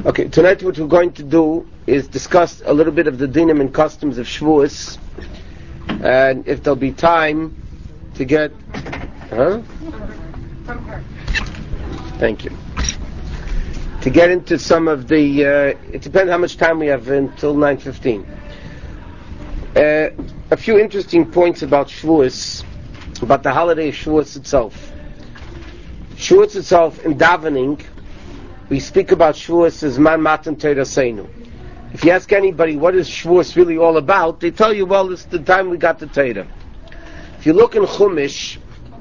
Okay, tonight what we're going to do is discuss a little bit of the dinim and customs of Shavuos, and if there'll be time to get, Thank you. To get into some of the, it depends how much time we have until 9:15. A few interesting points about Shavuos, about the holiday of Shavuos itself. Shavuos itself, in davening, we speak about Shavuos as Man Matan Torah Seinu. If you ask anybody what is Shavuos really all about, they tell you, well, it's the time we got the Torah. If you look in Chumash,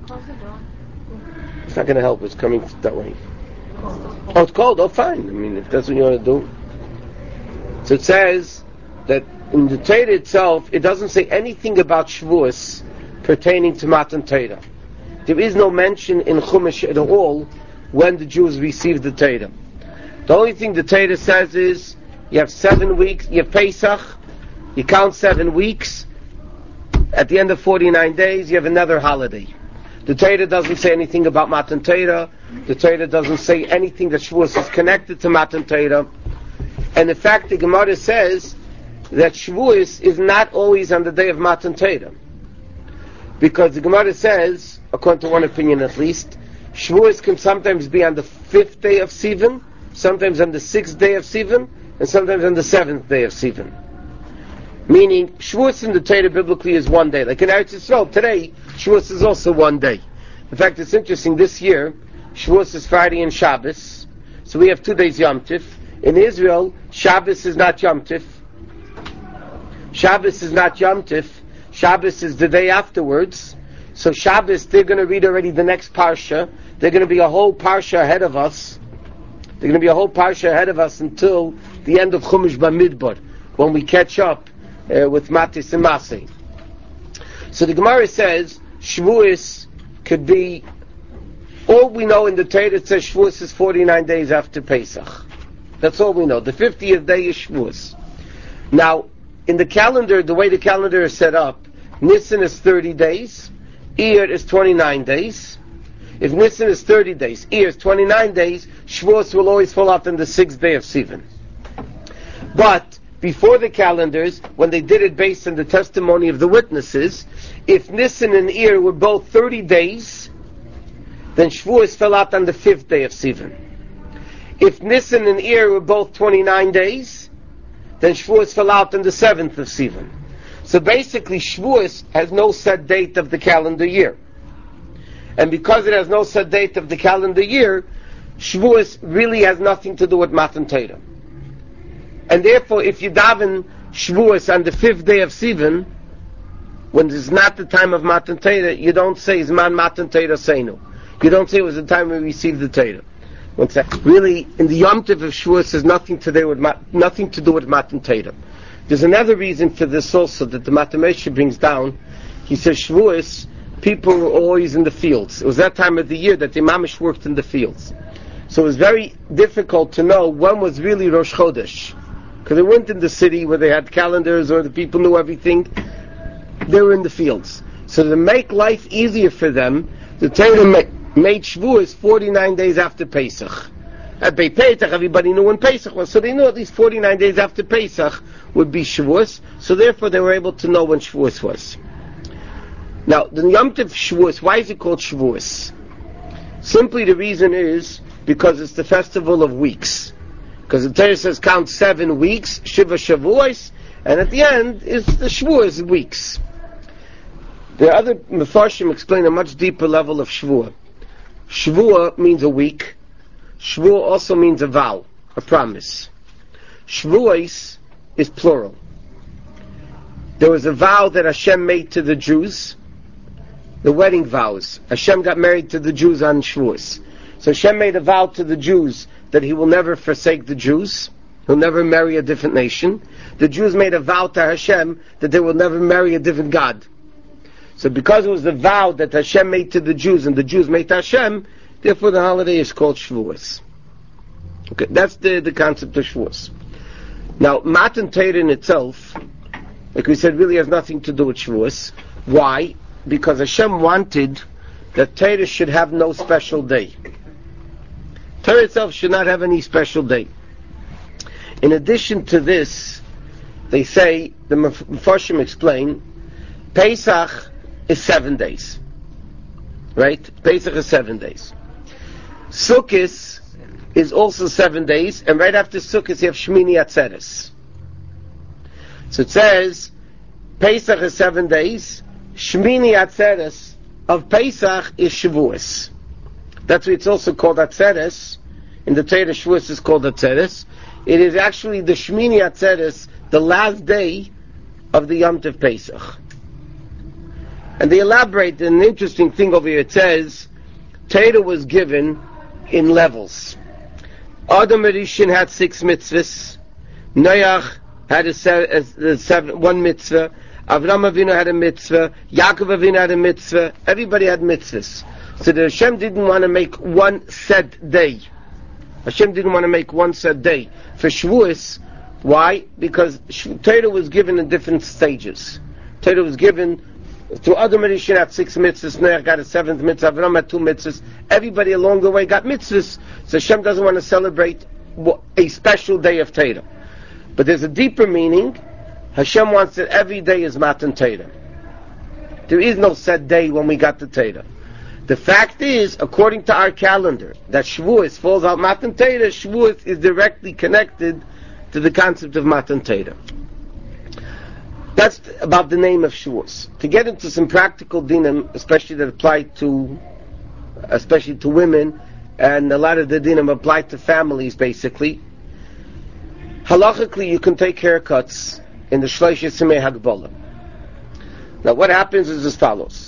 it's not going to help, it's coming that way. Oh, it's cold, oh fine, I mean, if that's what you want to do. So it says that in the Torah itself, it doesn't say anything about Shavuos pertaining to Matan Torah. There is no mention in Chumash at all when the Jews received the Torah. The only thing the Torah says is, you have 7 weeks, you have Pesach, you count 7 weeks, at the end of 49 days, you have another holiday. The Torah doesn't say anything about Matan Torah, the Torah doesn't say anything that Shavuos is connected to Matan Torah, and in fact the Gemara says that Shavuos is not always on the day of Matan Torah. Because the Gemara says, according to one opinion at least, Shavuos can sometimes be on the 5th day of Sivan, sometimes on the 6th day of Sivan, and sometimes on the 7th day of Sivan. Meaning, Shavuos in the Torah biblically is one day. Like in Eretz Yisrael, today, Shavuos is also one day. In fact, it's interesting, this year, Shavuos is Friday and Shabbos, so we have 2 days Yom Tif. In Israel, Shabbos is not Yom Tif. Shabbos is not Yom Tif. Shabbos is the day afterwards. So Shabbos, they're going to read already the next Parsha. They're going to be a whole Parsha ahead of us. They're going to be a whole Parsha ahead of us until the end of Chumash Bamidbar, when we catch up with Matis and Masei. So the Gemara says, Shavuos could be, all we know in the Torah, it says Shavuos is 49 days after Pesach. That's all we know. The 50th day is Shavuos. Now, in the calendar, the way the calendar is set up, Nisan is 30 days, Iyar is 29 days. If Nisan is 30 days, Iyar is 29 days, Shavuos will always fall out on the 6th day of Sivan. But before the calendars, when they did it based on the testimony of the witnesses, if Nisan and Iyar were both 30 days, then Shavuos fell out on the 5th day of Sivan. If Nisan and Iyar were both 29 days, then Shavuos fell out on the 7th of Sivan. So basically, Shavuos has no set date of the calendar year. And because it has no set date of the calendar year, Shavuos really has nothing to do with Matan Torah. And therefore, if you daven Shavuos on the 5th day of Sivan, when it's not the time of Matan Torah, you don't say Zman Matan Torah Seinu. You don't say it was the time we received the Torah. Really, in the Yom Tov of Shavuos, has nothing to do with Matan Torah. There's another reason for this also that the Matamesha brings down. He says Shavuos, people were always in the fields. It was that time of the year that the Mamish worked in the fields. So it was very difficult to know when was really Rosh Chodesh. Because they weren't in the city where they had calendars or the people knew everything. They were in the fields. So to make life easier for them, the Torah made Shavuos 49 days after Pesach. At Beit Pesach, everybody knew when Pesach was, so they knew at least 49 days after Pesach would be Shavuos, so therefore they were able to know when Shavuos was. Now, the Yom Tov Shavuos, why is it called Shavuos? Simply the reason is because it's the festival of weeks. Because the Torah says count 7 weeks, Shiva Shavuos, and at the end is the Shavuos weeks. The other Mefarshim explain a much deeper level of Shavuot. Shavuot means a week. Shavuot also means a vow, a promise. Shavuos is plural. There was a vow that Hashem made to the Jews, the wedding vows. Hashem got married to the Jews on Shavuos. So Hashem made a vow to the Jews that He will never forsake the Jews. He'll never marry a different nation. The Jews made a vow to Hashem that they will never marry a different God. So because it was the vow that Hashem made to the Jews and the Jews made to Hashem, therefore the holiday is called Shavuos. Okay, that's the concept of Shavuos. Now, Matan Torah in itself, like we said, really has nothing to do with Shavuos. Why? Because Hashem wanted that Torah should have no special day. Torah itself should not have any special day. In addition to this, they say, the Mefarshim explain, Pesach is 7 days. Right? Pesach is 7 days. Sukkot is also 7 days, and right after Sukkot you have Shmini Atzeres. So it says, Pesach is 7 days, Shmini Atzeres of Pesach is Shavuos. That's why it's also called Atzeres. In the Torah, Shavuos is called Atzeres. It is actually the Shmini Atzeres, the last day of the Yom Tov Pesach. And they elaborate an interesting thing over here. It says, Torah was given in levels. Adam Rishon had 6 mitzvahs. Noach had one mitzvah. Avram Avinu had a mitzvah. Yaakov Avinu had a mitzvah. Everybody had mitzvahs. So the Hashem didn't want to make one set day. Hashem didn't want to make one set day for Shavuos. Why? Because Torah was given in different stages. Torah was given through Adam Rishon had 6 mitzvahs. Noach got a 7th mitzvah. Avram had 2 mitzvahs. Everybody along the way got mitzvahs. So Hashem doesn't want to celebrate a special day of Torah. But there's a deeper meaning. Hashem wants that every day is Matan Torah. There is no set day when we got the Torah. The fact is, according to our calendar, that Shavuos falls out Matan Torah. Shavuos is directly connected to the concept of Matan Torah. That's about the name of Shavuos. To get into some practical dinim, especially that apply to women, and a lot of the dinim apply to families, basically. Halachically, you can take haircuts in the Shlosheh Simei Hagbolah. Now, what happens is as follows.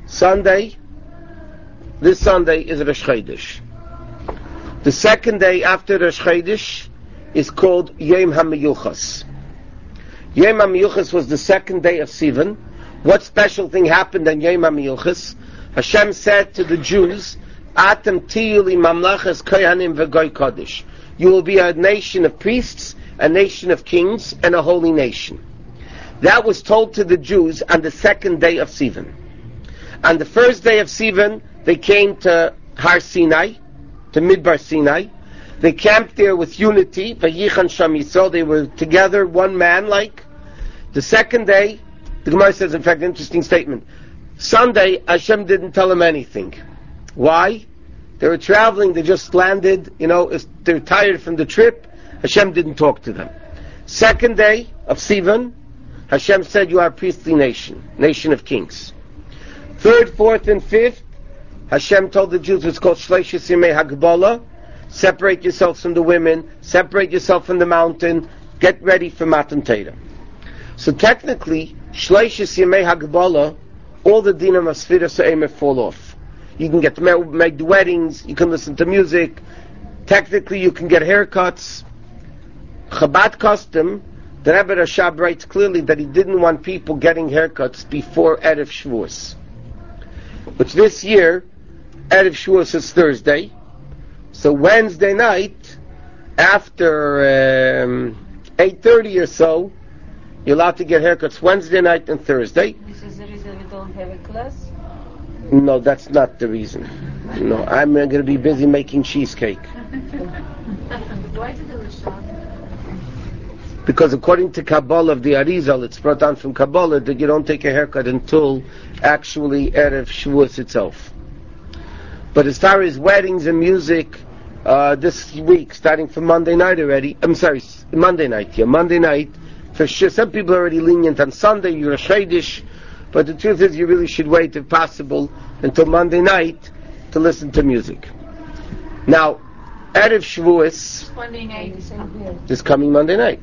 This Sunday is Rosh Chodesh. The second day after Rosh Chodesh is called Yom HaMiyuchas. Yom HaMiyuchas was the second day of Sivan. What special thing happened on Yom HaMiyuchas? Hashem said to the Jews, Atem tiyu li mamlachas kohanim v'goy kodesh. You will be a nation of priests, a nation of kings, and a holy nation. That was told to the Jews on the second day of Sivan. On the first day of Sivan, they came to Har Sinai, to Midbar Sinai. They camped there with unity. Vayichan Sham Yisrael. They were together, one man like. The second day, the Gemara says, in fact, an interesting statement. Sunday, Hashem didn't tell them anything. Why? They were traveling, they just landed, they're tired from the trip. Hashem didn't talk to them. Second day of Sivan, Hashem said, you are a priestly nation, nation of kings. Third, fourth, and fifth, Hashem told the Jews what's called Shlosheh Simei Hagbolah. Separate yourselves from the women, separate yourself from the mountain, get ready for Matan Torah. So technically, Shlosheh Simei Hagbolah, all the dinam of Sfira Se'emer fall off. You can get make weddings, you can listen to music, technically you can get haircuts. Chabad custom, the Rebbe Rashab writes clearly that he didn't want people getting haircuts before Erev Shavuos. Which this year, Erev Shavuos is Thursday. So Wednesday night, after 8:30 or so, you're allowed to get haircuts Wednesday night and Thursday. This is the reason we don't have a class? No, that's not the reason. No, I'm going to be busy making cheesecake. Why did the shop? Because according to Kabbalah of the Arizal, it's brought down from Kabbalah that you don't take a haircut until actually Erev Shavuos itself. But as far as weddings and music, this week, starting from Monday night already, Monday night, for sure, some people are already lenient on Sunday, you're a Chodesh, but the truth is you really should wait, if possible, until Monday night to listen to music. Now, Erev Shavuos Monday night is coming Monday night.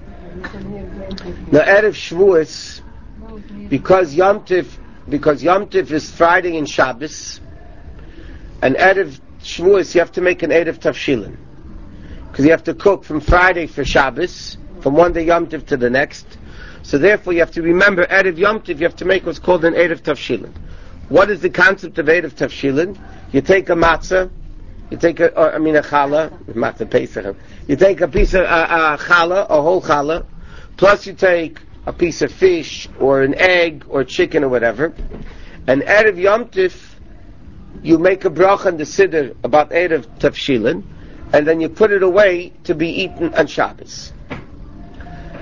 Now, Erev Shavuos, because Yom Tov is Friday and Shabbos, and Erev Shavuos, you have to make an Erev Tavshilin. Because you have to cook from Friday for Shabbos, from one day Yom Tov to the next. So therefore you have to remember Erev Yom Tov, you have to make what's called an Erev Tavshilin. What is the concept of Erev Tavshilin? You take a matzah, you take a challah, matzah Pesach. You take a piece of challah, a whole challah, plus you take a piece of fish, or an egg, or chicken, or whatever. And Erev Yom Tov, you make a bracha on the Siddur about Erev Tavshilin, and then you put it away to be eaten on Shabbos.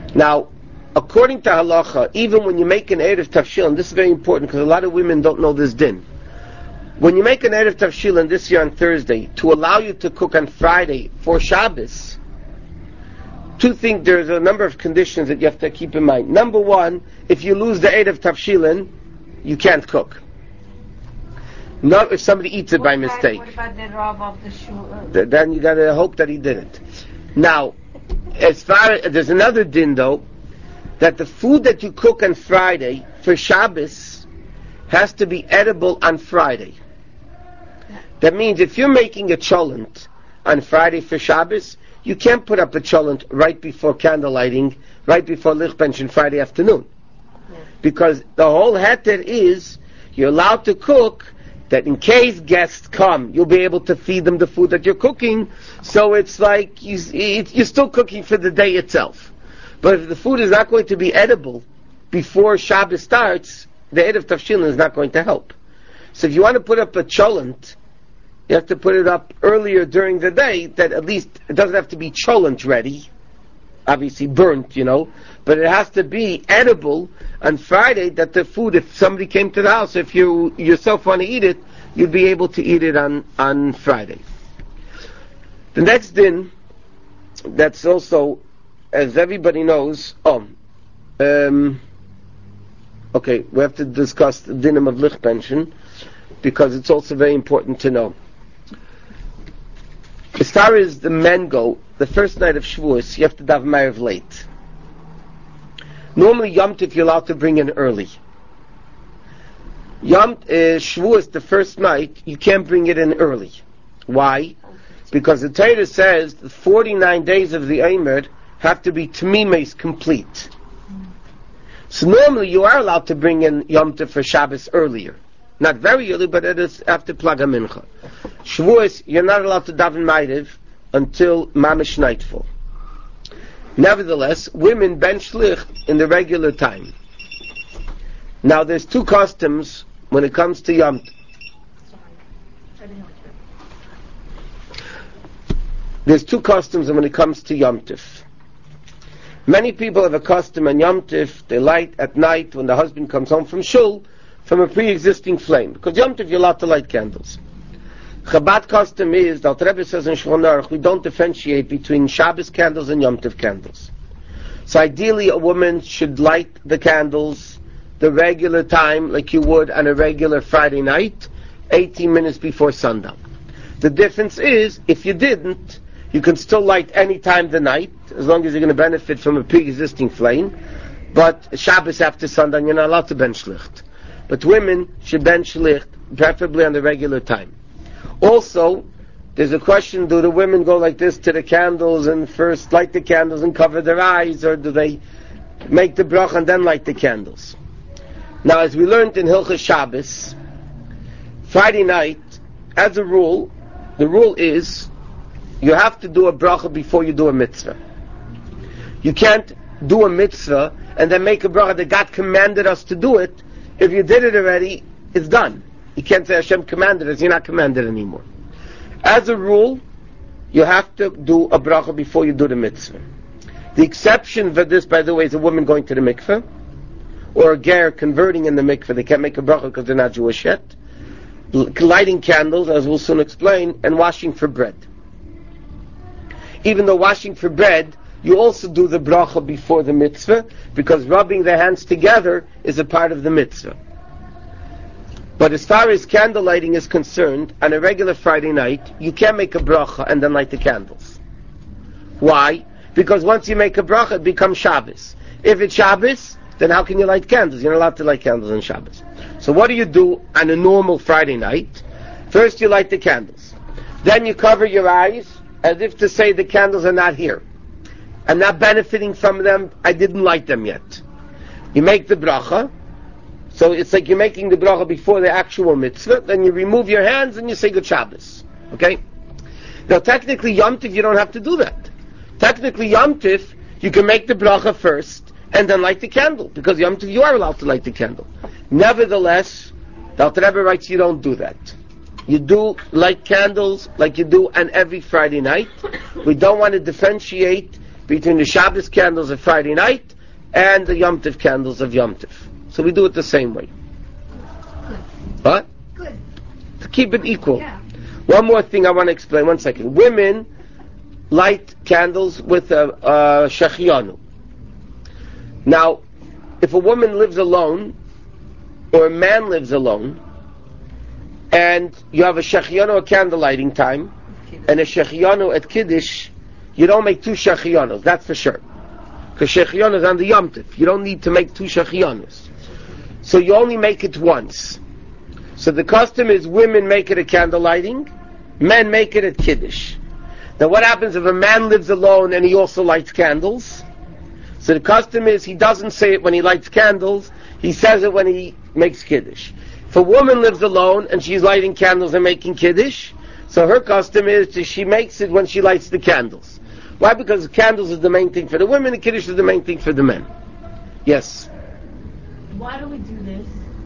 Now, according to halacha, even when you make an erev tafshilin, this is very important because a lot of women don't know this din. When you make an erev tafshilin this year on Thursday, to allow you to cook on Friday for Shabbos, there's a number of conditions that you have to keep in mind. Number one, if you lose the erev tafshilin, you can't cook. Not if somebody eats it by mistake. What about the Rav of the shul? Then you gotta hope that he didn't. Now, there's another din though, that the food that you cook on Friday for Shabbos has to be edible on Friday. That means if you're making a cholent on Friday for Shabbos, you can't put up a cholent right before candle lighting, right before lichbench Friday afternoon. Because the whole heter is, you're allowed to cook that in case guests come, you'll be able to feed them the food that you're cooking. So it's like you're still cooking for the day itself. But if the food is not going to be edible before Shabbos starts, the erev tafshilin is not going to help. So if you want to put up a cholent, you have to put it up earlier during the day, that at least it doesn't have to be cholent ready, obviously burnt, but it has to be edible on Friday, that the food, if somebody came to the house, if you yourself want to eat it, you'd be able to eat it on Friday. The next din, that's also, as everybody knows, we have to discuss the dinim of lichbenchen, because it's also very important to know. As far as the men go, the first night of Shavuos, you have to daven Ma'ariv late. Normally, Yom Tov, you're allowed to bring in early. Shavuos, the first night, you can't bring it in early. Why? Because the Torah says the 49 days of the Eimer have to be Tmimes complete. So normally, you are allowed to bring in Yom Tov for Shabbos earlier. Not very early, but it is after Plag HaMincha. Shavuos, you're not allowed to daven Ma'ariv until Mamish nightfall. Nevertheless, women ben shlicht in the regular time. Now, there's two customs when it comes to Yom Tov. There's two customs when it comes to Yom Tov. Many people have a custom on Yom Tov, they light at night when the husband comes home from shul, from a pre-existing flame. Because Yom Tov, you're allowed to light candles. Chabad custom is, the Alter Rebbe says in Shulchan Aruch, we don't differentiate between Shabbos candles and Yom Tov candles. So ideally, a woman should light the candles the regular time, like you would on a regular Friday night, 18 minutes before sundown. The difference is, if you didn't, you can still light any time of the night, as long as you're going to benefit from a pre-existing flame. But Shabbos after sundown, you're not allowed to ben shlicht. But women should ben shlicht, preferably on the regular time. Also, there's a question, do the women go like this to the candles and first light the candles and cover their eyes, or do they make the bracha and then light the candles? Now, as we learned in Hilchos Shabbos, Friday night, as a rule, the rule is, you have to do a bracha before you do a mitzvah. You can't do a mitzvah and then make a bracha that God commanded us to do it. If you did it already, it's done. You can't say Hashem commanded us, you're not commanded anymore. As a rule, you have to do a bracha before you do the mitzvah. The exception for this, by the way, is a woman going to the mikveh, or a ger converting in the mikveh. They can't make a bracha because they're not Jewish yet. Lighting candles, as we'll soon explain, and washing for bread. Even though washing for bread, you also do the bracha before the mitzvah, because rubbing the hands together is a part of the mitzvah. But as far as candle lighting is concerned, on a regular Friday night, you can't make a bracha and then light the candles. Why? Because once you make a bracha, it becomes Shabbos. If it's Shabbos, then how can you light candles? You're not allowed to light candles on Shabbos. So what do you do on a normal Friday night? First you light the candles. Then you cover your eyes, as if to say the candles are not here. I'm not benefiting from them, I didn't light them yet. You make the bracha, so it's like you're making the bracha before the actual mitzvah, then you remove your hands and you say Good Shabbos. Okay? Now technically Yom Tov you don't have to do that. Technically Yom Tov, you can make the bracha first, and then light the candle, because Yom Tov you are allowed to light the candle. Nevertheless, the Alter Rebbe writes you don't do that. You do light candles like you do on every Friday night. We don't want to differentiate between the Shabbos candles of Friday night and the Yom Tov candles of Yom Tov. So we do it the same way. What? Good. To keep it equal. Yeah. One more thing I want to explain. 1 second. Women light candles with a shechianu. Now, if a woman lives alone, or a man lives alone, and you have a shechianu at candle lighting time, and a shechianu at Kiddush, you don't make 2 shechianos, that's for sure. Because shechianu is on the Yom Tov. You don't need to make 2 shechianos. So you only make it once. So the custom is women make it at candle lighting, men make it at Kiddush. Now what happens if a man lives alone and he also lights candles? So the custom is he doesn't say it when he lights candles, he says it when he makes Kiddush. If a woman lives alone and she's lighting candles and making Kiddush, so her custom is she makes it when she lights the candles. Why? Because the candles is the main thing for the women, and Kiddush is the main thing for the men. Yes? Why do we do this?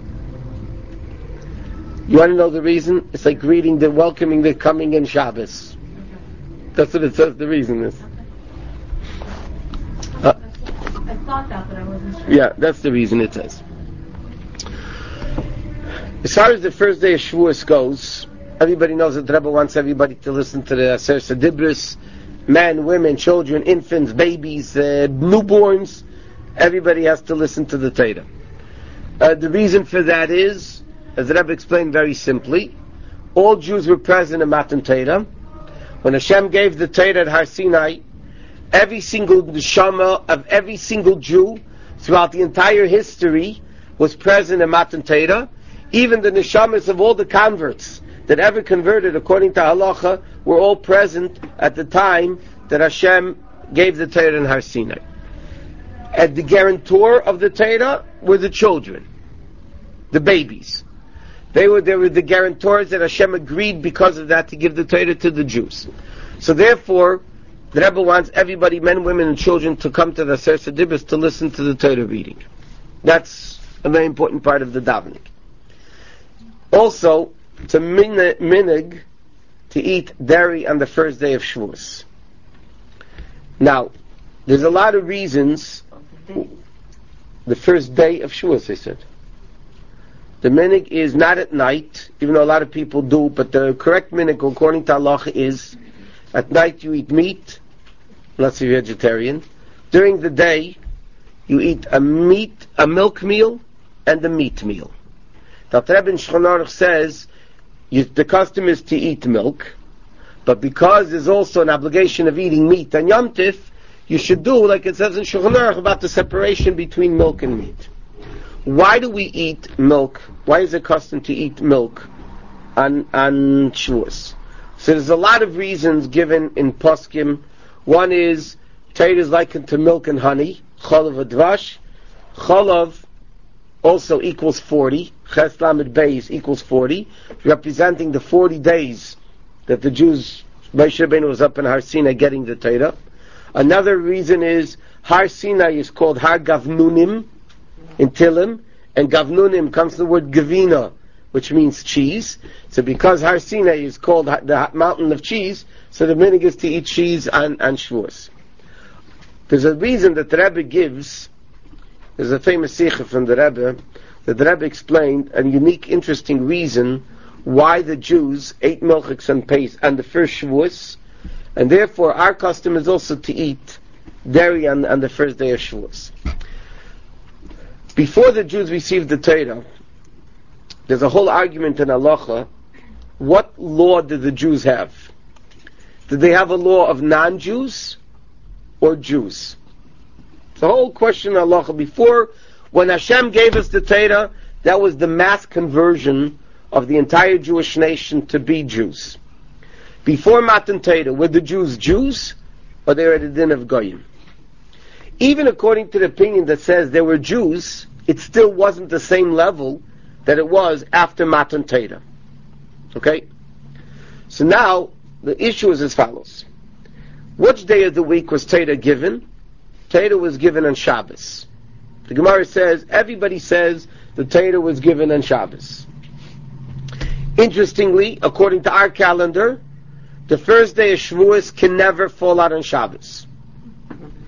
You want to know the reason? It's like greeting the welcoming the coming in Shabbos. That's what it says the reason is. I thought that, but I wasn't sure. Yeah, that's the reason it says. As far as the first day of Shavuos goes, everybody knows that the Rebbe wants everybody to listen to the Aser Dibros, men, women, children, infants, babies, newborns. Everybody has to listen to the Torah. The reason for that is, as the Rebbe explained very simply, all Jews were present in Matan Torah. When Hashem gave the Torah at Har Sinai, every single neshama of every single Jew throughout the entire history was present in Matan Torah. Even the neshamas of all the converts that ever converted according to halacha were all present at the time that Hashem gave the Torah in Har Sinai. And the guarantor of the Torah were the children, the babies. They were the guarantors that Hashem agreed because of that to give the Torah to the Jews. So therefore, the Rebbe wants everybody, men, women, and children, to come to the Aser Dibros to listen to the Torah reading. That's a very important part of the davening. Also, it's a minig to eat dairy on the first day of Shavuos. Now, there's a lot of reasons. The first day of Shavuos, I said. The minig is not at night, even though a lot of people do, but the correct minig, according to Allah, is at night you eat meat, unless you're vegetarian. During the day, you eat a milk meal, and a meat meal. The Rebbe in Shulchan Aruch says the custom is to eat milk, but because there's also an obligation of eating meat on Yom Tov, you should do like it says in Shulchan Aruch about the separation between milk and meat. Why do we eat milk? Why is it custom to eat milk on Shavuos? So there's a lot of reasons given in Poskim. One is Torah is likened to milk and honey, chalav advash. Chalav also equals 40. Ches Lamed Beis equals 40, representing the 40 days that the Jews, Moshe Rabbeinu was up in Har Sinai getting the Torah. Another reason is Har Sinai is called Har Gavnunim in Tilim, and Gavnunim comes from the word Gavina, which means cheese. So because Har Sinai is called the mountain of cheese, so the minig is to eat cheese on Shavuos. There's a reason that the Rebbe gives. There's a famous sikha from the Rebbe that the Rebbe explained a unique, interesting reason why the Jews ate milchiks on the first Shavuos, and therefore our custom is also to eat dairy on the first day of Shavuos. Before the Jews received the Torah, there's a whole argument in halacha. What law did the Jews have? Did they have a law of non-Jews or Jews? The whole question in halacha. Before, when Hashem gave us the Torah, that was the mass conversion of the entire Jewish nation to be Jews. Before Matan Torah, were the Jews Jews, or they were the din of Goyim? Even according to the opinion that says they were Jews, it still wasn't the same level that it was after Matan Torah. Okay? So now, the issue is as follows. Which day of the week was Torah given? Torah was given on Shabbos. The Gemara says, everybody says the Torah was given on Shabbos. Interestingly, according to our calendar, the first day of Shavuos can never fall out on Shabbos.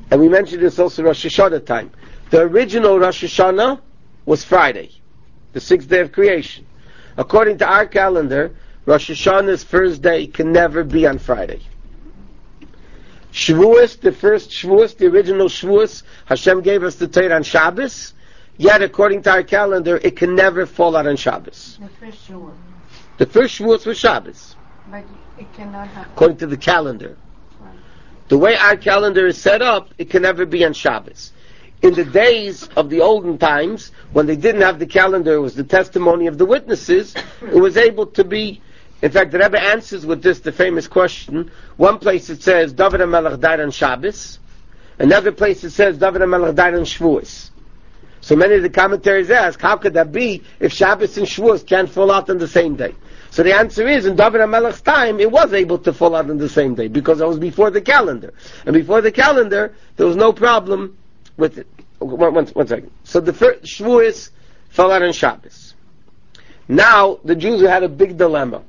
And we mentioned this also Rosh Hashanah time. The original Rosh Hashanah was Friday, the 6th day of creation. According to our calendar, Rosh Hashanah's first day can never be on Friday. Shavuos, the first Shavuos, the original Shavuos, Hashem gave us the Torah on Shabbos, yet according to our calendar, it can never fall out on Shabbos. The first Shavuot. The first Shavuos was Shabbos. But it cannot happen. According to the calendar. Right. The way our calendar is set up, it can never be on Shabbos. In the days of the olden times, when they didn't have the calendar, it was the testimony of the witnesses, it was able to be. In fact, the Rebbe answers with this, the famous question. One place it says, David HaMelech died on Shabbos. Another place it says, David HaMelech died on Shavuos. So many of the commentaries ask, how could that be if Shabbos and Shavuos can't fall out on the same day? So the answer is, in David HaMelech's time, it was able to fall out on the same day, because it was before the calendar. And before the calendar, there was no problem with it. One second. So the first Shavuos fell out on Shabbos. Now, the Jews had a big dilemma.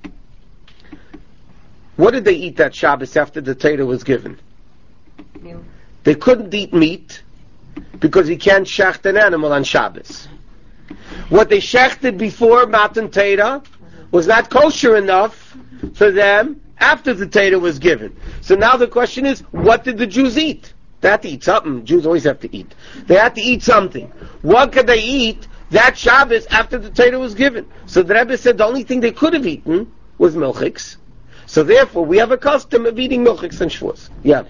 What did they eat that Shabbos after the Torah was given? Milk. They couldn't eat meat because you can't shecht an animal on Shabbos. What they shechted before Matan Torah was not kosher enough for them after the Torah was given. So now the question is, what did the Jews eat? They had to eat something. Jews always have to eat. They had to eat something. What could they eat that Shabbos after the Torah was given? So the Rebbe said the only thing they could have eaten was milchiks. So therefore, we have a custom of eating milchiks and Shavuos. Yeah.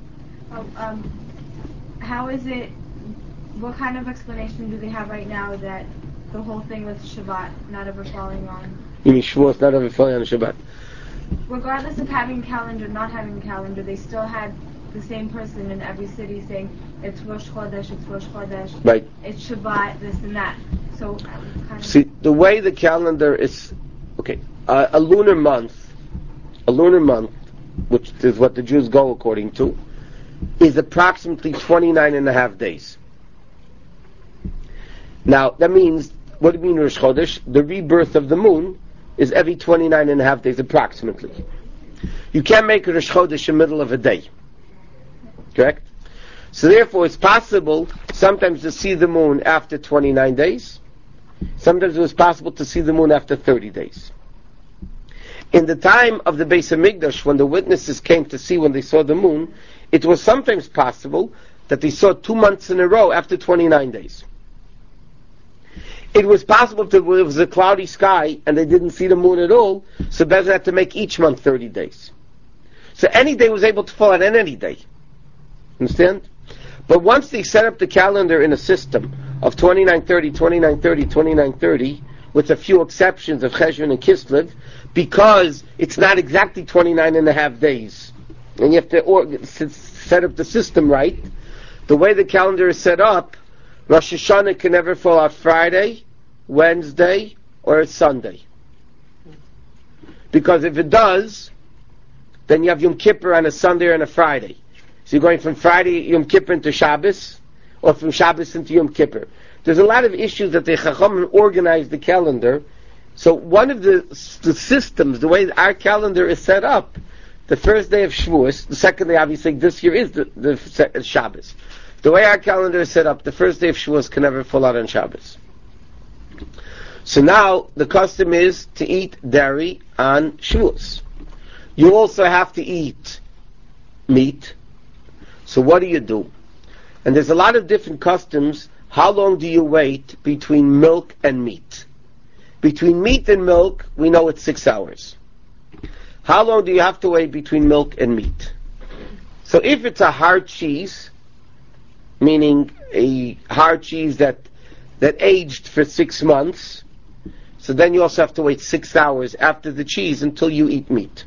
How is it? What kind of explanation do they have right now that the whole thing with Shabbat not ever falling on? You mean Shavuos not ever falling on Shabbat? Regardless of having a calendar, not having a calendar, they still had the same person in every city saying it's Rosh Chodesh, it's Rosh Chodesh, Right. it's Shabbat, this and that. So kind of See, the way the calendar is, okay, a lunar month, which is what the Jews go according to, is approximately 29 and a half days. Now, that means, what do you mean Rosh Chodesh? The rebirth of the moon is every 29 and a half days approximately. You can't make a Rosh Chodesh in the middle of a day. Correct? So therefore it's possible sometimes to see the moon after 29 days. Sometimes it was possible to see the moon after 30 days. In the time of the Beis HaMikdash, when the witnesses came to see when they saw the moon, it was sometimes possible that they saw 2 months in a row after 29 days. It was possible that it was a cloudy sky and they didn't see the moon at all, so Bezin had to make each month 30 days. So any day was able to fall on any day. Understand? But once they set up the calendar in a system of 2930, 2930, 2930, with a few exceptions of Cheshvan and Kislev, because it's not exactly 29 and a half days, and you have to set up the system right, the way the calendar is set up, Rosh Hashanah can never fall out Friday, Wednesday, or Sunday. Because if it does, then you have Yom Kippur on a Sunday and a Friday. So you're going from Friday Yom Kippur into Shabbos, or from Shabbos into Yom Kippur. There's a lot of issues that the Chachamim organize the calendar. So one of the systems, the way our calendar is set up, the first day of Shavuos, the second day obviously this year is the Shabbos. The way our calendar is set up, the first day of Shavuos can never fall out on Shabbos. So now the custom is to eat dairy on Shavuos. You also have to eat meat. So what do? And there's a lot of different customs. How long do you wait between milk and meat? Between meat and milk, we know it's 6 hours. How long do you have to wait between milk and meat? So if it's a hard cheese, meaning a hard cheese that aged for 6 months, so then you also have to wait 6 hours after the cheese until you eat meat.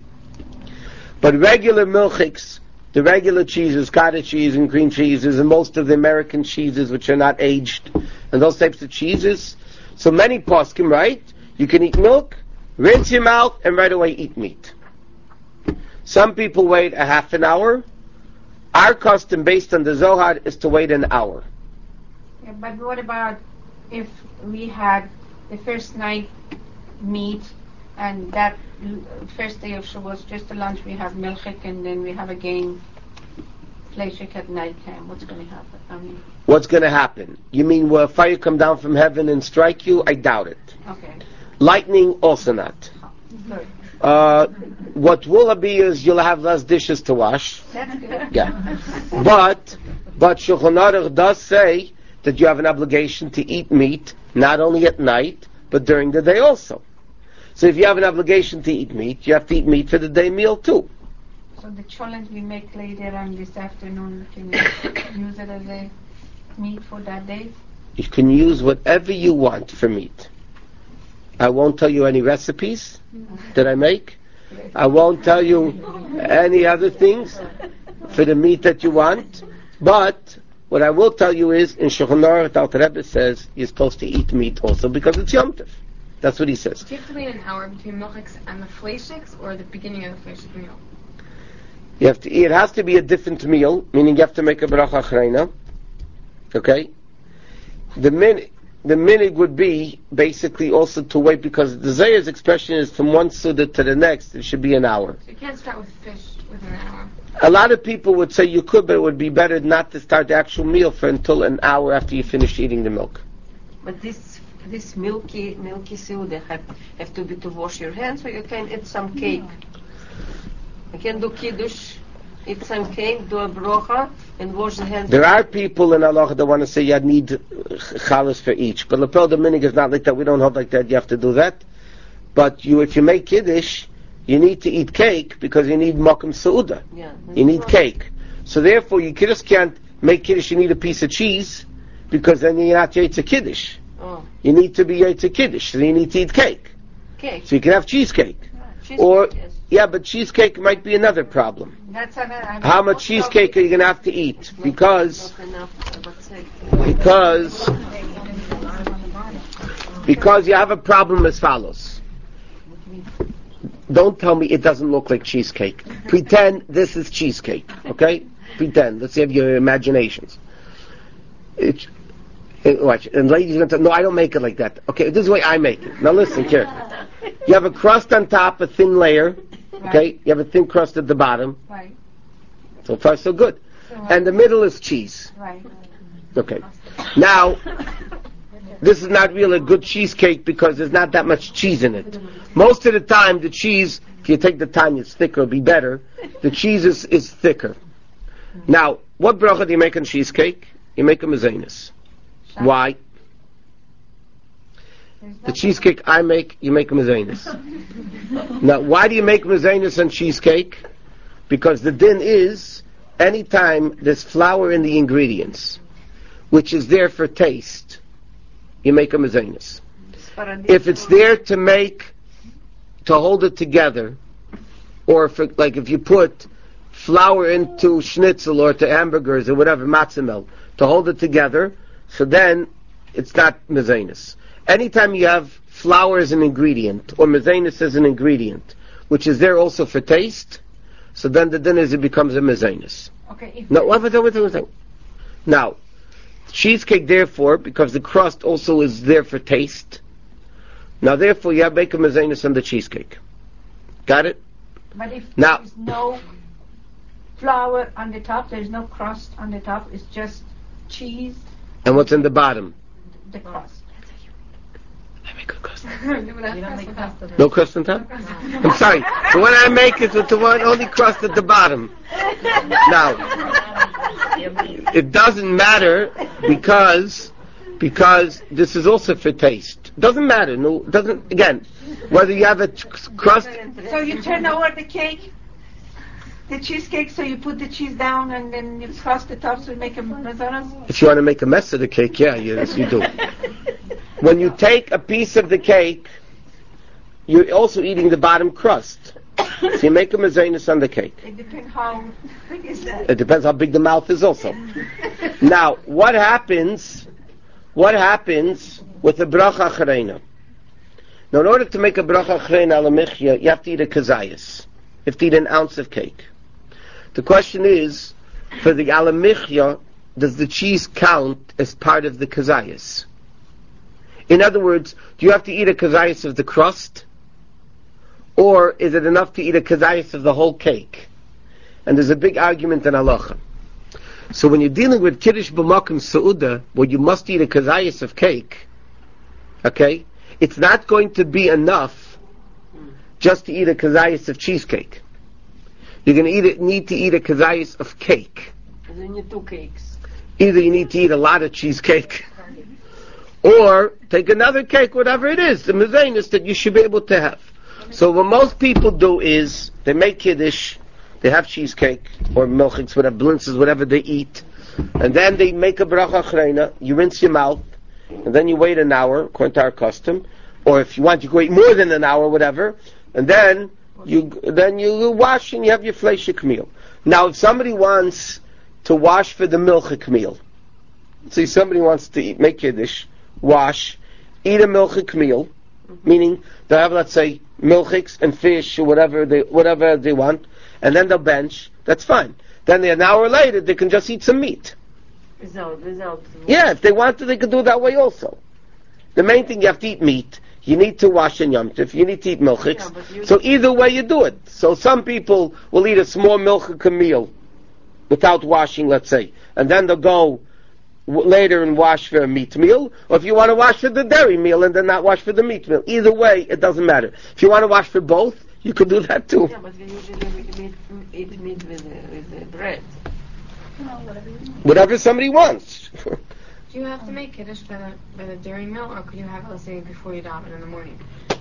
But regular milchiks, the regular cheeses, cottage cheese and cream cheeses, and most of the American cheeses which are not aged, and those types of cheeses, so many poskim, right? You can eat milk, rinse your mouth, and right away eat meat. Some people wait a half an hour. Our custom, based on the Zohar, is to wait an hour. Yeah, but what about if we had the first night meat, and that first day of Shavuos, just the lunch, we have milchik, and then we have again Fleischik at night time, what's going to happen? What's going to happen? You mean will fire come down from heaven and strike you? I doubt it. Okay. Lightning, also not. Good. What will be is you'll have less dishes to wash. That's good. Yeah. But Shulchan Aruch does say that you have an obligation to eat meat, not only at night, but during the day also. So if you have an obligation to eat meat, you have to eat meat for the day meal too. So the challenge we make later on this afternoon, can you use it as a meat for that day? You can use whatever you want for meat. I won't tell you any recipes that I make. I won't tell you any other things for the meat that you want. But what I will tell you is, in Shulchan Aruch, the Alter Rebbe says you're supposed to eat meat also because it's Yom Tov. That's what he says. Do you have to wait an hour between milchiks and the fleishiks, or the beginning of the fleishik meal? You have to. It has to be a different meal, meaning you have to make a bracha achreina. Okay. The minig would be basically also to wait, because the Zayer's expression is from one Suda to the next. It should be an hour. So you can't start with fish within an hour. A lot of people would say you could, but it would be better not to start the actual meal for until an hour after you finish eating the milk. But this milky Suda have to be to wash your hands, or you can eat some cake. You can do kiddush, eat some cake, do a brocha, and wash the hands. There are people in Allah that want to say you need chalas for each, but Lepel the minig is not like that. We don't hold like that. You have to do that. But if you make kiddush, you need to eat cake because you need makom seuda. Yeah, you need cake. So therefore, you just can't make kiddush. You need a piece of cheese because then you're not yaitz kiddush. Oh. You need to be yaitz kiddush, so you need to eat cake. Cake. So you can have cheesecake. Cheesecake, yes. Yeah, but cheesecake might be another problem. That's another. How much cheesecake are you going to have to eat? Because you have a problem as follows. Don't tell me it doesn't look like cheesecake. Pretend this is cheesecake, okay? Pretend. Let's have your imaginations. Watch. And ladies are going to say, no, I don't make it like that. Okay, this is the way I make it. Now listen carefully. You have a crust on top, a thin layer. Okay? You have a thin crust at the bottom. Right. So far, so good. And the middle is cheese. Right. Okay. Now, this is not really a good cheesecake because there's not that much cheese in it. Most of the time, the cheese, if you take the time, it's thicker, it'll be better. The cheese is thicker. Now, what bracha do you make on cheesecake? You make a mezainis. Why? The cheesecake I make, you make a mezainis. Now, why do you make mezainis on cheesecake? Because the din is, anytime there's flour in the ingredients, which is there for taste, you make a mezainis. If it's there to hold it together, or for, like if you put flour into schnitzel or to hamburgers or whatever, matzah melt, to hold it together, so then it's not mezainis. Anytime you have flour as an ingredient, or mezainis as an ingredient, which is there also for taste, so then the din is it becomes a mezainis. Okay. Now, cheesecake, therefore, because the crust also is there for taste, now therefore you have make a mezainis on the cheesecake. Got it? But if Now, there's no flour on the top, there's no crust on the top, it's just cheese, and what's in the bottom? the crust. I make a crust. No No crust on top? I'm sorry. The one I make is with the one only crust at the bottom. Now, it doesn't matter because this is also for taste. Doesn't matter. No, doesn't. Again, whether you have a crust. So you turn over the cake, the cheesecake, so you put the cheese down and then you crust the top so you make a mazaras? If you want to make a mess of the cake, yeah, yes, you do. When you take a piece of the cake, you're also eating the bottom crust. So you make a mezainis on the cake. It depends how big is that. It depends how big the mouth is also. Now, what happens with a bracha achreina? Now, in order to make a bracha achreina ala michya, you have to eat a kazayas. You have to eat an ounce of cake. The question is, for the ala michya, does the cheese count as part of the kazayas? In other words, do you have to eat a kazayas of the crust? Or is it enough to eat a kazayas of the whole cake? And there's a big argument in halacha. So when you're dealing with Kiddush B'Makom Seudah, where you must eat a kazayas of cake, okay, it's not going to be enough just to eat a kazayas of cheesecake. You're going to need to eat a kazayas of cake. And then you need 2 cakes. Either you need to eat a lot of cheesecake, or take another cake, whatever it is, the mezainis that you should be able to have. So what most people do is, they make Kiddush, they have cheesecake, or milchiks, whatever, blintzes, whatever they eat, and then they make a bracha achreina, you rinse your mouth, and then you wait an hour, according to our custom, or if you want, you can wait more than an hour, whatever, and then you wash and you have your fleishik meal. Now, if somebody wants to wash for the milchik meal, see, somebody wants to make Kiddush, wash, eat a milchik meal, meaning they have, let's say, milchiks and fish or whatever they want, and then they'll bench, that's fine. Then an hour later, they can just eat some meat. Without. Yeah, if they want to, they can do it that way also. The main thing, you have to eat meat. You need to wash in Yom Tov. You need to eat milchiks. Yeah, so either way you do it. So some people will eat a small milchik meal without washing, let's say, and then they'll go later and wash for a meat meal, or if you want to wash for the dairy meal and then not wash for the meat meal. Either way, it doesn't matter. If you want to wash for both, you could do that too. Yeah, but we usually eat meat with bread. Whatever somebody wants. Do you have to make Kiddush by the dairy meal, or could you have it, let's say, before you daven in the morning?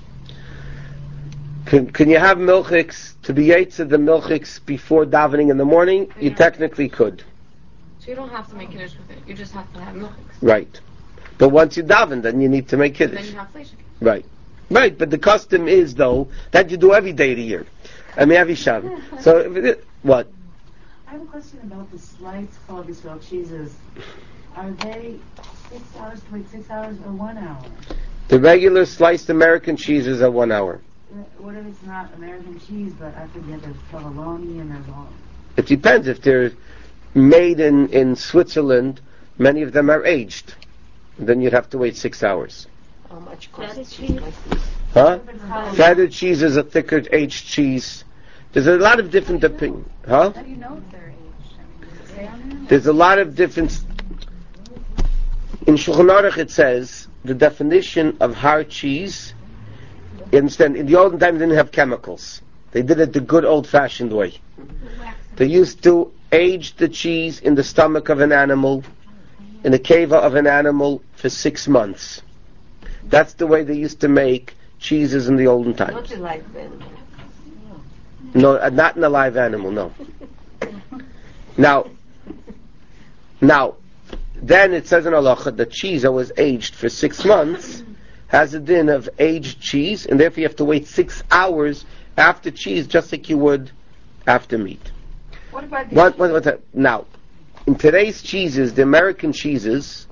Can you have milchiks, to be yetzer the milchiks before davening in the morning? You technically could. So you don't have to make Kiddush with it. You just have to have milchiks. Right. But once you daven, then you need to make Then Kiddush. you have fleishik. Right. Right, but the custom is, though, that you do every day of the year. I mean, every Shabbat. So, what? I have a question about the sliced Klal Yisrael cheeses. Are they 6 hours to wait 6 hours or 1 hour? The regular sliced American cheeses are 1 hour. What if it's not American cheese, but I forget there's provolone and there's all... It depends. If they're made in Switzerland, many of them are aged. Then you'd have to wait 6 hours. How much cost? Feta cheese. Huh? Feta cheese is a thicker aged cheese. There's a lot of different opinions. Huh? How do you know if they're aged? I mean, There's a lot of different... In Shulchan Aruch it says, the definition of hard cheese, you understand, in the olden times they didn't have chemicals. They did it the good old-fashioned way. They used to age the cheese in the stomach of an animal, in the keva of an animal, for 6 months. That's the way they used to make cheeses in the olden Not times. a live animal. No, not in a live animal, no. Now, then it says in halacha that cheese that was aged for 6 months has a din of aged cheese, and therefore you have to wait 6 hours after cheese, just like you would after meat. What about Now, in today's cheeses, the American cheeses,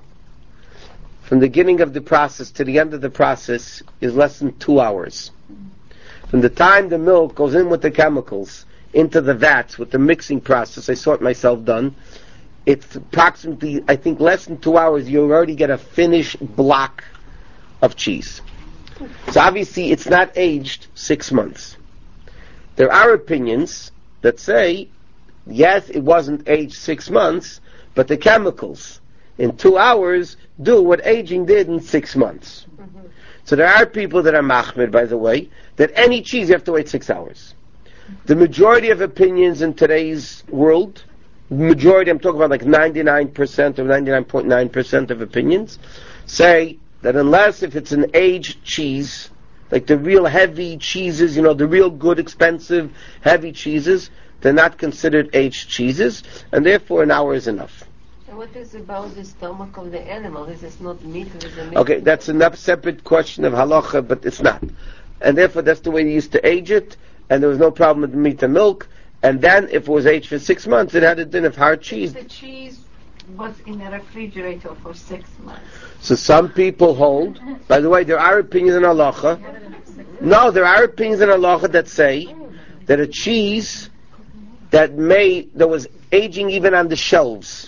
from the beginning of the process to the end of the process is less than 2 hours. From the time the milk goes in with the chemicals into the vats with the mixing process, I saw it myself done, it's approximately, I think, less than 2 hours, you already get a finished block of cheese. So obviously it's not aged 6 months. There are opinions that say, yes, it wasn't aged 6 months, but the chemicals in 2 hours do what aging did in 6 months. Mm-hmm. So there are people that are machmir, by the way, that any cheese you have to wait 6 hours. The majority of opinions in today's world, majority, I'm talking about like 99% or 99.9% of opinions, say that unless if it's an aged cheese, like the real heavy cheeses, the real good, expensive, heavy cheeses, they're not considered aged cheeses, and therefore an hour is enough. And what is about the stomach of the animal? This is not meat with the meat. Okay, that's a separate question of halacha, but it's not. And therefore that's the way they used to age it, and there was no problem with meat and milk, and then if it was aged for 6 months, it had a din of hard cheese. The cheese was in the refrigerator for 6 months. So some people hold, by the way, there are opinions in halacha. No, there are opinions in halacha that say that a cheese that was aging even on the shelves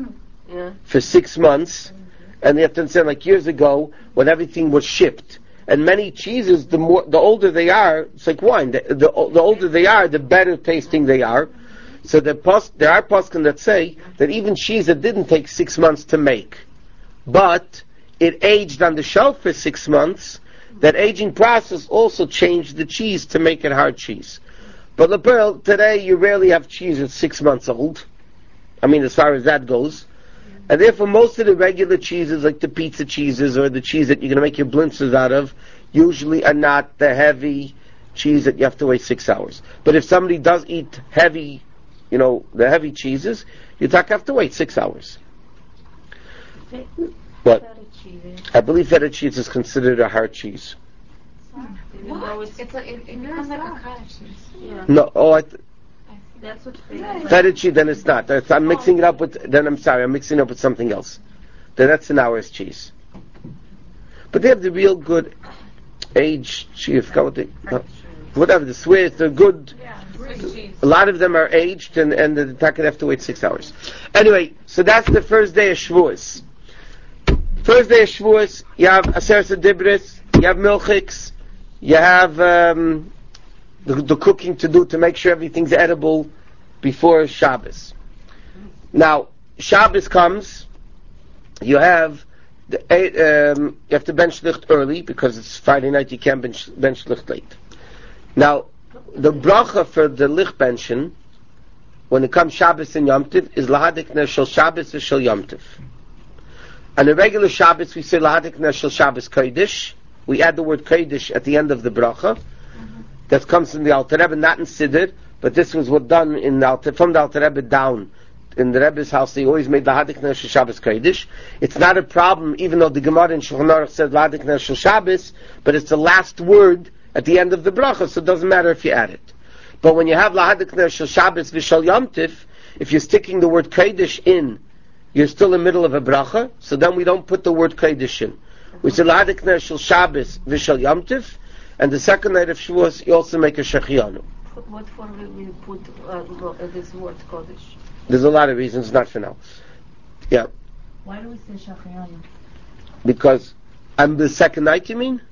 for 6 months, and they have to understand, like years ago, when everything was shipped, and many cheeses, the older they are, it's like wine. The older they are, the better tasting they are. So there are poskim that say that even cheese that didn't take 6 months to make, but it aged on the shelf for 6 months, that aging process also changed the cheese to make it hard cheese. But Lepearl, today you rarely have cheese that's 6 months old. I mean, as far as that goes. And therefore most of the regular cheeses, like the pizza cheeses or the cheese that you're going to make your blintzes out of, usually are not the heavy cheese that you have to wait 6 hours. But if somebody does eat heavy, the heavy cheeses, you have to wait 6 hours. What? I believe feta cheese is considered a hard cheese. What? It becomes like a cottage cheese. Yeah. No, That's what feta cheese, then it's not. I'm mixing it up with something else. Then that's an hour's cheese. But they have the real good aged cheese. Whatever, the Swiss, they're good. A lot of them are aged and the takat have to wait 6 hours. Anyway, so that's the first day of Shavuos. First day of Shavuos, you have Aseret Dibris, you have Milchiks, you have the cooking to do to make sure everything's edible before Shabbos. Now, Shabbos comes, you have to bench licht early because it's Friday night. You can't bench licht late. Now, the bracha for the licht benchen, when it comes Shabbos and Yom Tov, is lahadik ner shel Shabbos v'shel Yom Tov. On a regular Shabbos, we say lahadik ner shel Shabbos kodesh. We add the word kodesh at the end of the bracha. That comes from the Alter Rebbe, not in Siddur, but this was what done from the Alter Rebbe down. In the Rebbe's house, they always made lahadik ner shel Shabbos kodesh. It's not a problem, even though the Gemara in Shulchan Aruch says lahadik ner shel Shabbos, but it's the last word at the end of the bracha, so it doesn't matter if you add it. But when you have lahadik ner shel Shabbos v'shel Yom Tov, if you're sticking the word kodesh in, you're still in the middle of a bracha, so then we don't put the word kodesh in. We say lahadik ner shel Shabbos v'shel Yom Tov, and the second night of Shavuos, you also make a shechianu. What for we put this word kodesh? There's a lot of reasons, not for now. Yeah. Why do we say shechianu? Because on the second night, you mean?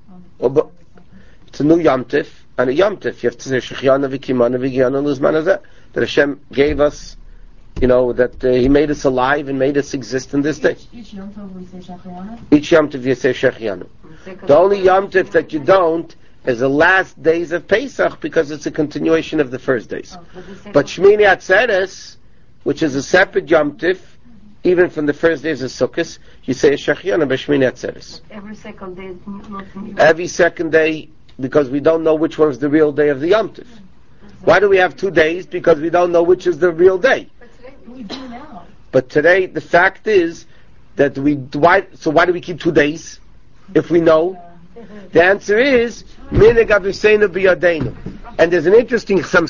It's a new Yom Tov, and a Yom Tov, you have to say shechianu v'kimanu v'giyanu l'zman hazeh, that Hashem gave us, that He made us alive and made us exist in this day. Each Yom Tov we say shechianu? Each Yom Tov you say shechianu. The only Yom Tov that you don't is the last days of Pesach, because it's a continuation of the first days. But Shmini Atzeres, which is a separate Yom Tov, even from the first days of Sukkot, you say a shechianu by Shmini Atzeres. Every second day, not new. Every second day, because we don't know which one is the real day of the Yom Tov. Why do we have 2 days? Because we don't know which is the real day. We do now. But today, the fact is that why do we keep 2 days if we know? The answer is Minhag Aviseinu B'Yadeinu. And there's an interesting Chassam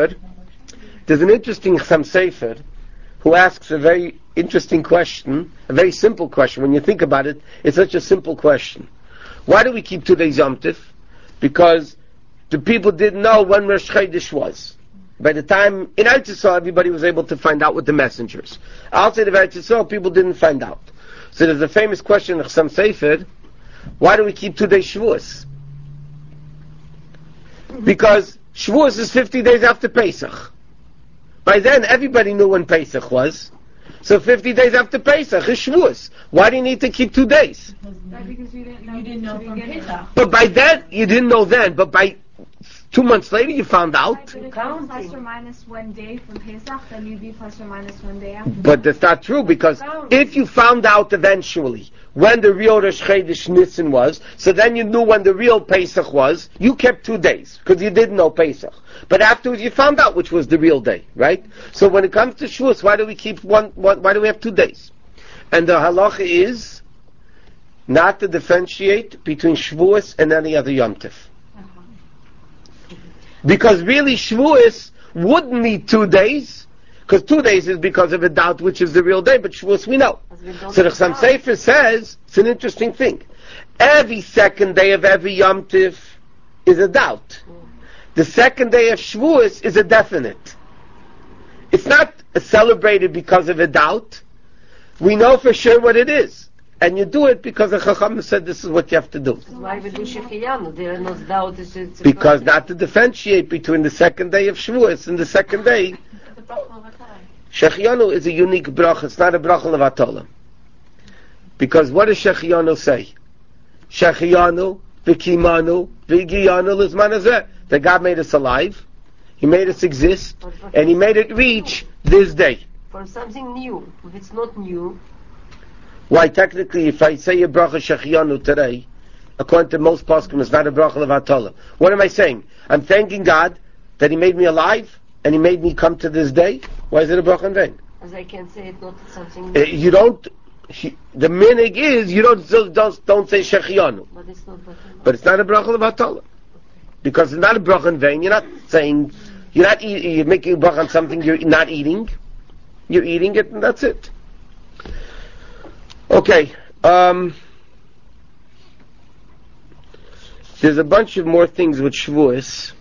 Sefer who asks a very interesting question, a very simple question. When you think about it, it's such a simple question. Why do we keep 2 days Yom Tov? Because the people didn't know when Rosh Chodesh was. By the time in Eretz Yisrael, everybody was able to find out with the messengers. Outside of Eretz Yisrael, people didn't find out. So there's a famous question in Chassam Sefer: why do we keep 2 days Shavuos? Because Shavuos is 50 days after Pesach. By then, everybody knew when Pesach was. So 50 days after Pesach is Shavuos. Why do you need to keep 2 days? Because you didn't know. You didn't know from Pesach. But by then, you didn't know then. But by 2 months later, you found out. But if you're plus or minus 1 day from Pesach, then you'd be plus or minus 1 day after. But that's not true, because if you found out eventually when the real Rosh Chodesh Nisan was, so then you knew when the real Pesach was, you kept 2 days, because you didn't know Pesach. But afterwards you found out which was the real day, right? So when it comes to Shavuos, why do we keep why do we have 2 days? And the halacha is not to differentiate between Shavuos and any other Yom Tov. Because really Shavuos wouldn't need 2 days, because 2 days is because of a doubt which is the real day, but Shavuos we know. So the Chassam Sefer says, it's an interesting thing. Every second day of every Yom Tov is a doubt. The second day of Shavuos is a definite. It's not celebrated because of a doubt. We know for sure what it is. And you do it because the Chacham said this is what you have to do. Why we do Shechianu? There are no doubt. Because not to differentiate between the second day of Shavuos and the second day Shechianu is a unique bracha. It's not a bracha levatola. Because what does Shechianu say? Shechianu, v'kimanu, v'giyanu l'zman hazeh. That God made us alive, He made us exist, and He made it reach this day. For something new. If it's not new, Why, technically, if I say a bracha Shechianu today, according to most poskim, it's not a bracha levatola. What am I saying? I'm thanking God that He made me alive, and He made me come to this day. Why is it a bracha in vain? as I can say, it's not something new. You don't. The minig is you don't say Shechianu, But it's not but but it's not a bracha levatola. Because it's not a bracha in vain. You're not saying, you're making a bracha on something you're not eating. You're eating it, and that's it. Okay. There's a bunch of more things with Shavuos.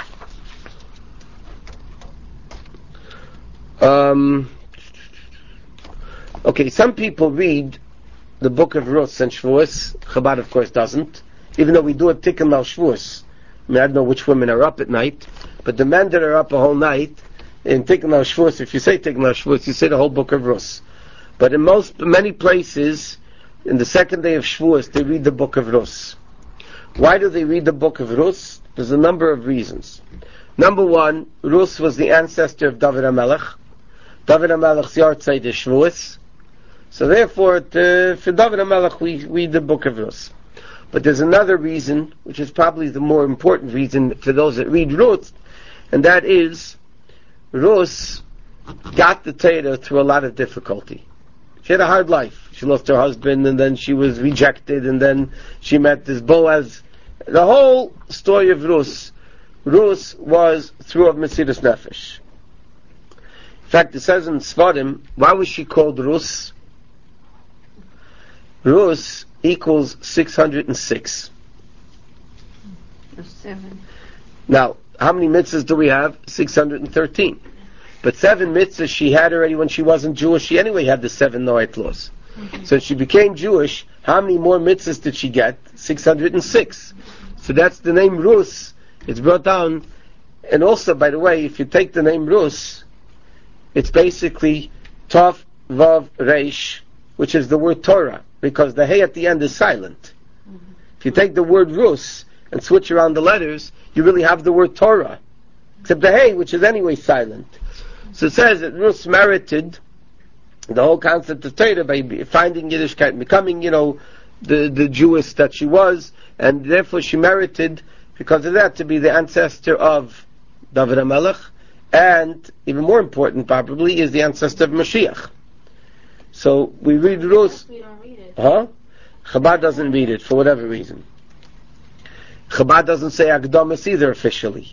Okay, some people read the book of Ruth and Shavuos. Chabad, of course, doesn't. Even though we do a tikkun al Shavuos. I mean, I don't know which women are up at night, but the men that are up a whole night in Tikkun al Shavuos, if you say Tikkun al Shavuos, you say the whole book of Rus. But in many places, in the second day of Shavuos, they read the book of Rus. Why do they read the book of Rus? There's a number of reasons. Number one, Rus was the ancestor of David HaMelech. David HaMelech's yahrzeit is Shavuos. So therefore, for David HaMelech, we read the book of Rus. But there's another reason, which is probably the more important reason for those that read Ruth, and that is, Ruth got the Torah through a lot of difficulty. She had a hard life. She lost her husband, and then she was rejected, and then she met this Boaz. The whole story of Ruth was through a Mesiras Nefesh. In fact, it says in Sfarim, why was she called Ruth? Ruth equals 606. 7. Now, how many mitzvahs do we have? 613. But 7 mitzvahs she had already when she wasn't Jewish. She anyway had the 7 Noahide laws. So she became Jewish. How many more mitzvahs did she get? 606. So that's the name Rus. It's brought down. And also, by the way, if you take the name Rus, it's basically Tav Vav Reish, which is the word Torah, because the Hey at the end is silent. If you take the word Rus and switch around the letters, you really have the word Torah, except the Hey, which is anyway silent. So it says that Rus merited the whole concept of Torah by finding Yiddishkeit and becoming, the Jewess that she was, and therefore she merited, because of that, to be the ancestor of David HaMelech, and even more important probably is the ancestor of Mashiach. So we read Rus. We don't read it. Huh? Chabad doesn't read it for whatever reason. Chabad doesn't say Akdamas either officially.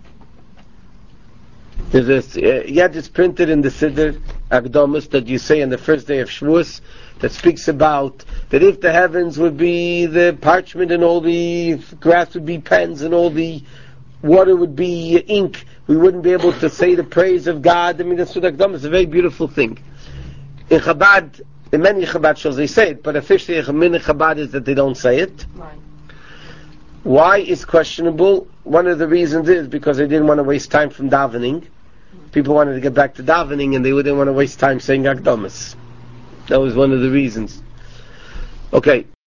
There's it's printed in the Siddur Akdamas that you say on the first day of Shavuos that speaks about that if the heavens would be the parchment and all the grass would be pens and all the water would be ink, we wouldn't be able to say the praise of God. I mean, that's what Akdamas is a very beautiful thing. In Chabad, in many Chabad shows they say it, but officially in Chabad is that they don't say it. Right. Why is questionable? One of the reasons is because they didn't want to waste time from davening. People wanted to get back to davening and they didn't want to waste time saying Akdamas. That was one of the reasons. Okay,